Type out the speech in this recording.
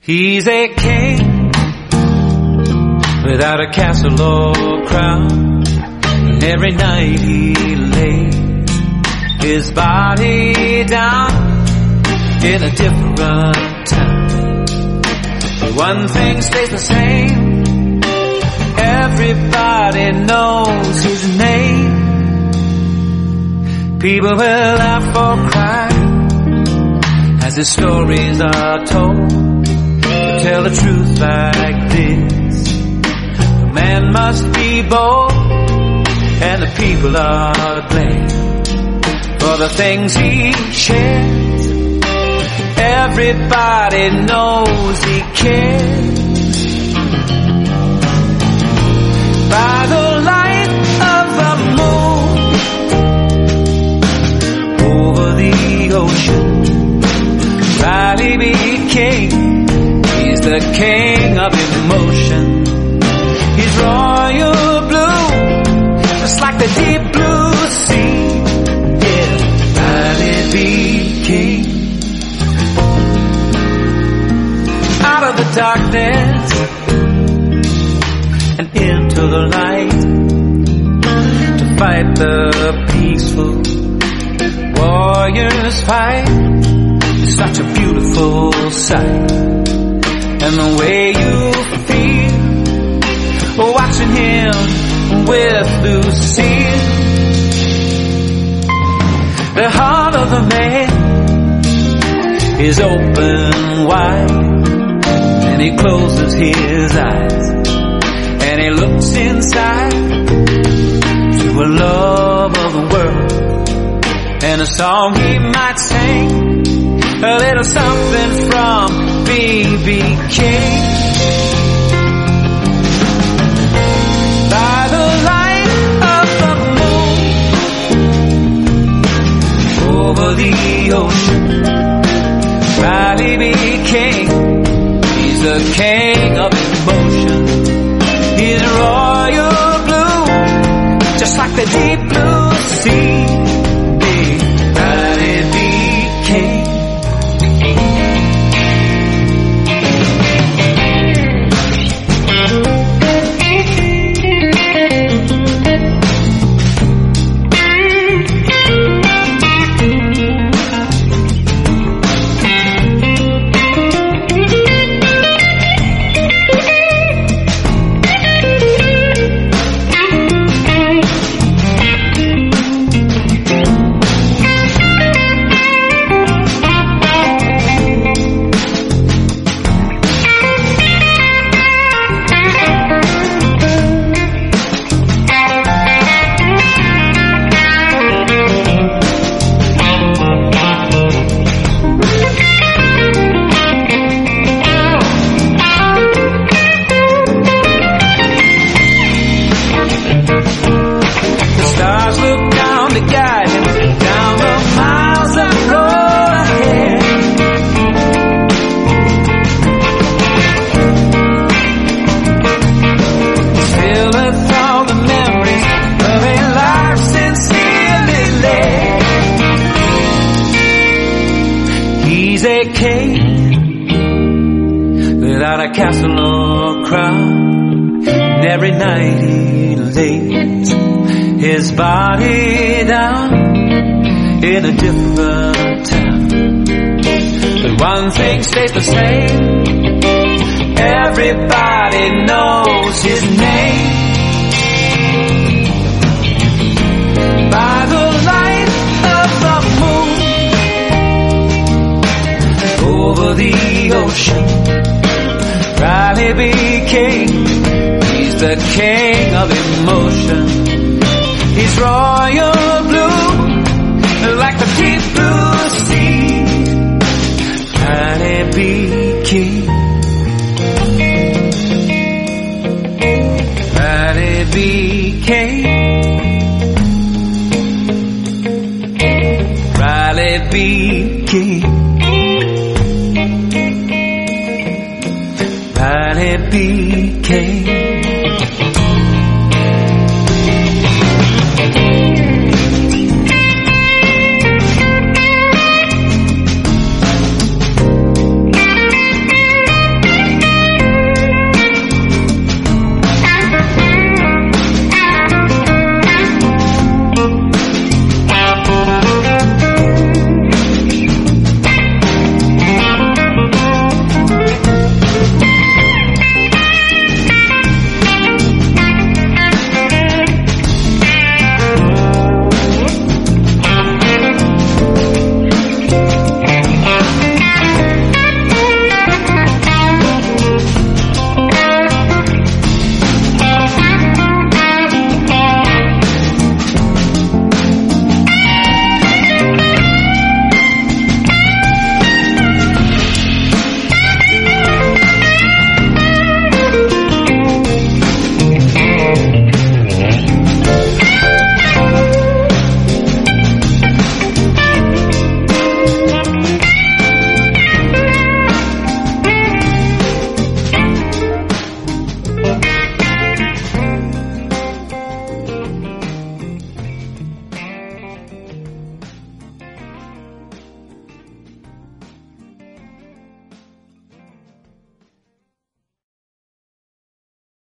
He's a king without a castle or crown, and every night he lays his body down in a different town. But one thing stays the same, everybody knows his name. People will laugh or cry as his stories are told. To tell the truth like this, a man must be bold, and the people are to blame for the things he shares. Everybody knows he cares. By the light of the moon over the ocean, Riley B. King, he's the king of emotion. He's royal blue, just like the deep blue sea. Yeah, Riley B. King. Out of the darkness and into the light, to fight the peaceful warriors fight. It's such a beautiful sight, and the way you feel watching him with Lucille. The heart of the man is open wide, and he closes his eyes and he looks inside to a love of the world, and a song he might sing, a little something from B.B. King. By the light of the moon over the ocean, Riley B. King, he's the king of emotion. He's royal blue, just like the deep blue sea. Riley B. King. He's a king without a castle or crown, and every night he lays his body down in a different town. But one thing stays the same, everybody knows his name. By the light of the moon over the ocean, Riley B. King, he's the king of emotion. He's royal blue, like the deep blue sea. Riley B. King. Riley B. King. Riley B. King. Riley B. King.